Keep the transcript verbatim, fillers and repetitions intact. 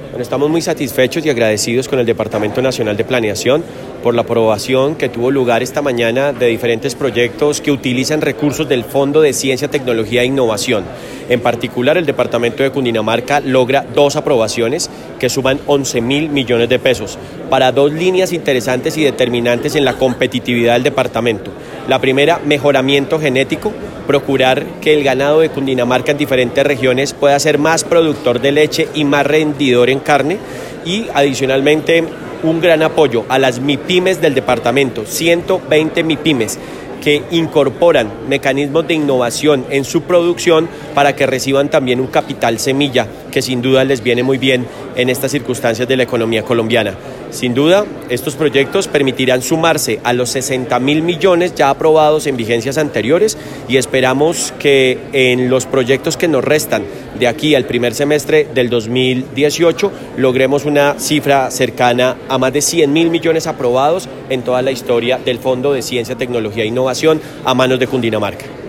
Bueno, estamos muy satisfechos y agradecidos con el Departamento Nacional de Planeación por la aprobación que tuvo lugar esta mañana de diferentes proyectos que utilizan recursos del Fondo de Ciencia, Tecnología e Innovación. En particular, el Departamento de Cundinamarca logra dos aprobaciones que suman once mil millones de pesos para dos líneas interesantes y determinantes en la competitividad del departamento. La primera, mejoramiento genético, procurar que el ganado de Cundinamarca en diferentes regiones pueda ser más productor de leche y más rendidor en carne, y adicionalmente un gran apoyo a las MIPYMES del departamento, ciento veinte MIPYMES que incorporan mecanismos de innovación en su producción para que reciban también un capital semilla que sin duda les viene muy bien en estas circunstancias de la economía colombiana. Sin duda, estos proyectos permitirán sumarse a los sesenta mil millones ya aprobados en vigencias anteriores, y esperamos que en los proyectos que nos restan de aquí al primer semestre del dos mil dieciocho logremos una cifra cercana a más de cien mil millones aprobados en toda la historia del Fondo de Ciencia, Tecnología e Innovación a manos de Cundinamarca.